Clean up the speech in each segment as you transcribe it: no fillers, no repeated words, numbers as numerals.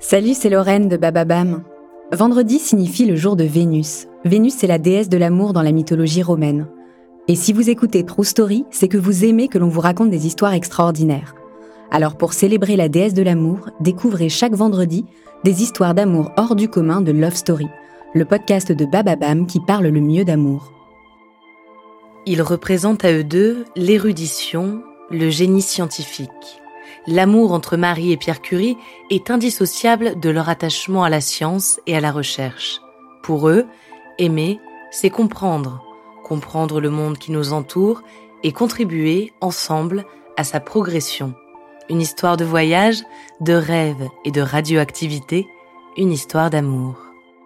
Salut, c'est Lorraine de Bababam. Vendredi signifie le jour de Vénus. Vénus, c'est la déesse de l'amour dans la mythologie romaine. Et si vous écoutez True Story, c'est que vous aimez que l'on vous raconte des histoires extraordinaires. Alors pour célébrer la déesse de l'amour, découvrez chaque vendredi des histoires d'amour hors du commun de Love Story, le podcast de Bababam qui parle le mieux d'amour. Ils représentent à eux deux l'érudition, le génie scientifique. L'amour entre Marie et Pierre Curie est indissociable de leur attachement à la science et à la recherche. Pour eux, aimer, c'est comprendre le monde qui nous entoure et contribuer ensemble à sa progression. Une histoire de voyage, de rêve et de radioactivité, une histoire d'amour.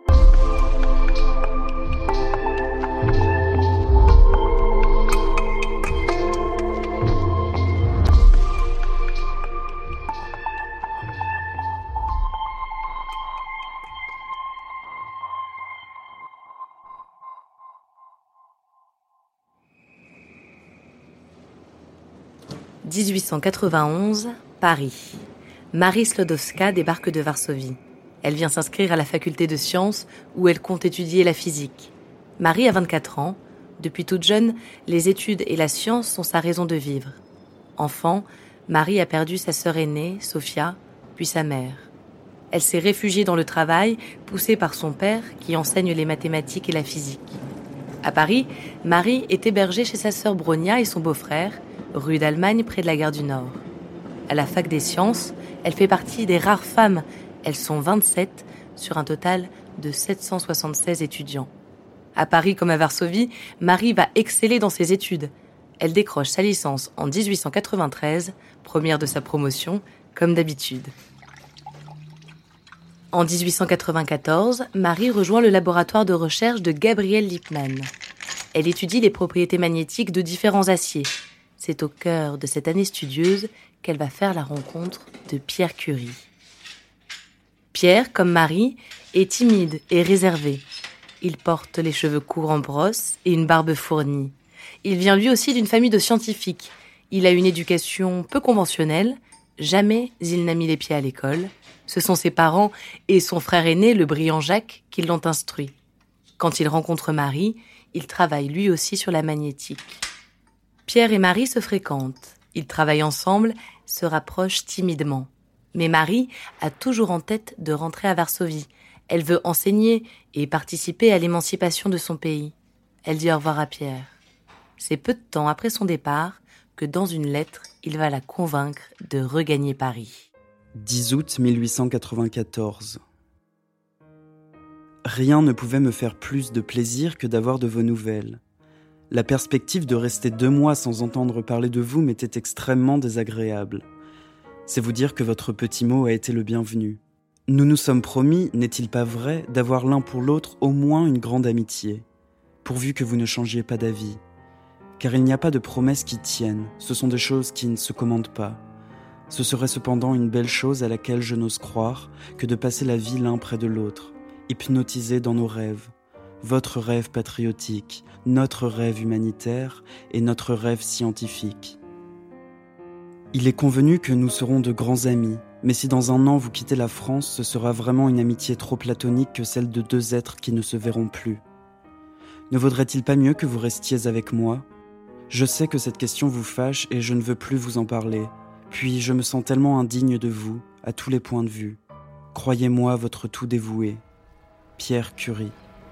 « 1891, Paris. Marie Sklodowska débarque de Varsovie. Elle vient s'inscrire à la faculté de sciences où elle compte étudier la physique. Marie a 24 ans. Depuis toute jeune, les études et la science sont sa raison de vivre. Enfant, Marie a perdu sa sœur aînée, Sophia, puis sa mère. Elle s'est réfugiée dans le travail, poussée par son père qui enseigne les mathématiques et la physique. À Paris, Marie est hébergée chez sa sœur Bronia et son beau-frère, rue d'Allemagne, près de la gare du Nord. À la fac des sciences, elle fait partie des rares femmes. Elles sont 27 sur un total de 776 étudiants. À Paris comme à Varsovie, Marie va exceller dans ses études. Elle décroche sa licence en 1893, première de sa promotion, comme d'habitude. En 1894, Marie rejoint le laboratoire de recherche de Gabriel Lippmann. Elle étudie les propriétés magnétiques de différents aciers. C'est au cœur de cette année studieuse qu'elle va faire la rencontre de Pierre Curie. Pierre, comme Marie, est timide et réservé. Il porte les cheveux courts en brosse et une barbe fournie. Il vient lui aussi d'une famille de scientifiques. Il a une éducation peu conventionnelle. Jamais il n'a mis les pieds à l'école. Ce sont ses parents et son frère aîné, le brillant Jacques, qui l'ont instruit. Quand il rencontre Marie, il travaille lui aussi sur la magnétique. Pierre et Marie se fréquentent. Ils travaillent ensemble, se rapprochent timidement. Mais Marie a toujours en tête de rentrer à Varsovie. Elle veut enseigner et participer à l'émancipation de son pays. Elle dit au revoir à Pierre. C'est peu de temps après son départ que dans une lettre, il va la convaincre de regagner Paris. 10 août 1894. Rien ne pouvait me faire plus de plaisir que d'avoir de vos nouvelles. La perspective de rester 2 mois sans entendre parler de vous m'était extrêmement désagréable. C'est vous dire que votre petit mot a été le bienvenu. Nous nous sommes promis, n'est-il pas vrai, d'avoir l'un pour l'autre au moins une grande amitié, pourvu que vous ne changiez pas d'avis. Car il n'y a pas de promesses qui tiennent, ce sont des choses qui ne se commandent pas. Ce serait cependant une belle chose à laquelle je n'ose croire que de passer la vie l'un près de l'autre, hypnotisés dans nos rêves. Votre rêve patriotique, notre rêve humanitaire et notre rêve scientifique. Il est convenu que nous serons de grands amis, mais si dans un an vous quittez la France, ce sera vraiment une amitié trop platonique que celle de 2 êtres qui ne se verront plus. Ne vaudrait-il pas mieux que vous restiez avec moi ? Je sais que cette question vous fâche et je ne veux plus vous en parler. Puis je me sens tellement indigne de vous, à tous les points de vue. Croyez-moi votre tout dévoué. Pierre Curie.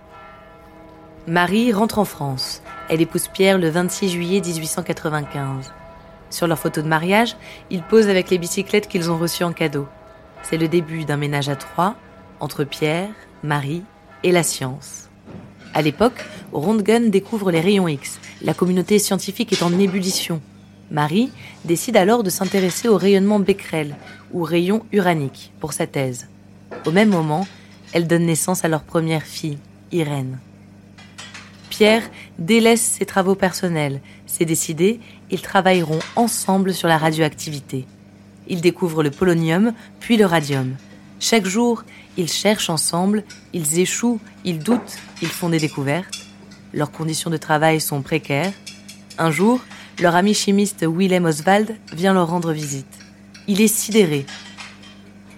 Marie rentre en France. Elle épouse Pierre le 26 juillet 1895. Sur leur photo de mariage, ils posent avec les bicyclettes qu'ils ont reçues en cadeau. C'est le début d'un ménage à 3, entre Pierre, Marie et la science. À l'époque, Röntgen découvre les rayons X. La communauté scientifique est en ébullition. Marie décide alors de s'intéresser au rayonnement Becquerel, ou rayon uranique, pour sa thèse. Au même moment, elle donne naissance à leur première fille, Irène. Pierre délaisse ses travaux personnels. C'est décidé, ils travailleront ensemble sur la radioactivité. Ils découvrent le polonium, puis le radium. Chaque jour, ils cherchent ensemble, ils échouent, ils doutent, ils font des découvertes. Leurs conditions de travail sont précaires. Un jour, leur ami chimiste Wilhelm Oswald vient leur rendre visite. Il est sidéré.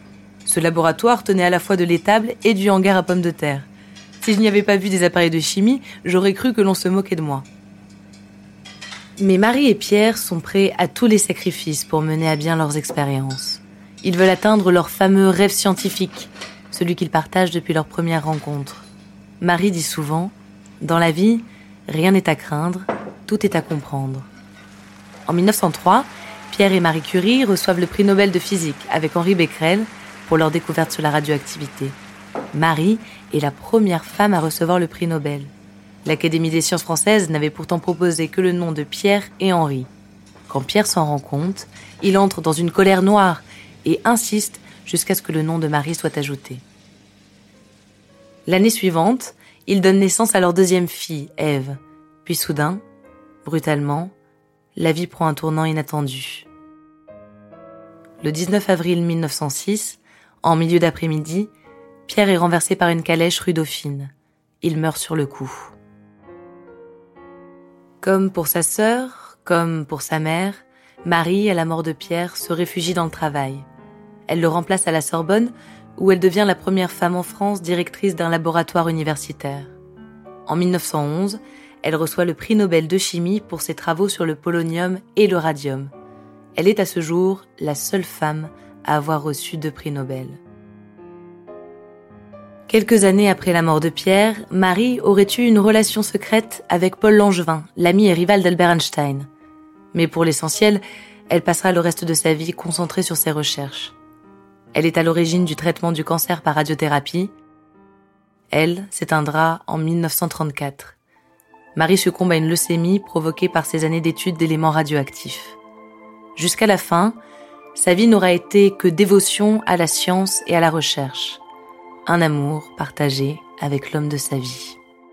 Ce laboratoire tenait à la fois de l'étable et du hangar à pommes de terre. Si je n'y avais pas vu des appareils de chimie, j'aurais cru que l'on se moquait de moi. Mais Marie et Pierre sont prêts à tous les sacrifices pour mener à bien leurs expériences. Ils veulent atteindre leur fameux rêve scientifique, celui qu'ils partagent depuis leur première rencontre. Marie dit souvent « Dans la vie, rien n'est à craindre, tout est à comprendre ». En 1903, Pierre et Marie Curie reçoivent le prix Nobel de physique avec Henri Becquerel pour leur découverte sur la radioactivité. Marie est la première femme à recevoir le prix Nobel. L'Académie des sciences françaises n'avait pourtant proposé que le nom de Pierre et Henri. Quand Pierre s'en rend compte, il entre dans une colère noire et insiste jusqu'à ce que le nom de Marie soit ajouté. L'année suivante, ils donnent naissance à leur deuxième fille, Ève. Puis soudain, brutalement, la vie prend un tournant inattendu. Le 19 avril 1906, en milieu d'après-midi, Pierre est renversé par une calèche rue Dauphine. Il meurt sur le coup. Comme pour sa sœur, comme pour sa mère, Marie, à la mort de Pierre, se réfugie dans le travail. Elle le remplace à la Sorbonne, où elle devient la première femme en France directrice d'un laboratoire universitaire. En 1911, elle reçoit le prix Nobel de chimie pour ses travaux sur le polonium et le radium. Elle est à ce jour la seule femme à avoir reçu 2 prix Nobel. Quelques années après la mort de Pierre, Marie aurait eu une relation secrète avec Paul Langevin, l'ami et rival d'Albert Einstein. Mais pour l'essentiel, elle passera le reste de sa vie concentrée sur ses recherches. Elle est à l'origine du traitement du cancer par radiothérapie. Elle s'éteindra en 1934. Marie succombe à une leucémie provoquée par ses années d'études d'éléments radioactifs. Jusqu'à la fin, sa vie n'aura été que dévotion à la science et à la recherche. Un amour partagé avec l'homme de sa vie.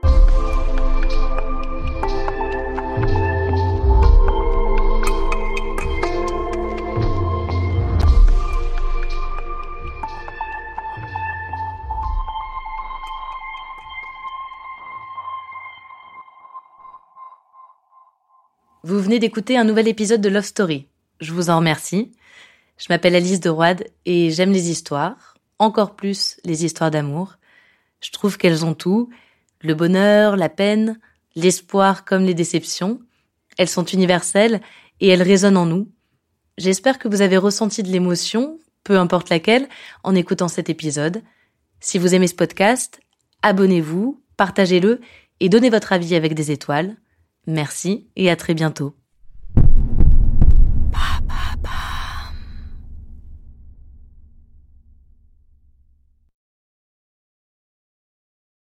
Vous venez d'écouter un nouvel épisode de Love Story. Je vous en remercie. Je m'appelle Alice de Roide et j'aime les histoires, encore plus les histoires d'amour. Je trouve qu'elles ont tout, le bonheur, la peine, l'espoir comme les déceptions. Elles sont universelles et elles résonnent en nous. J'espère que vous avez ressenti de l'émotion, peu importe laquelle, en écoutant cet épisode. Si vous aimez ce podcast, abonnez-vous, partagez-le et donnez votre avis avec des étoiles. Merci et à très bientôt.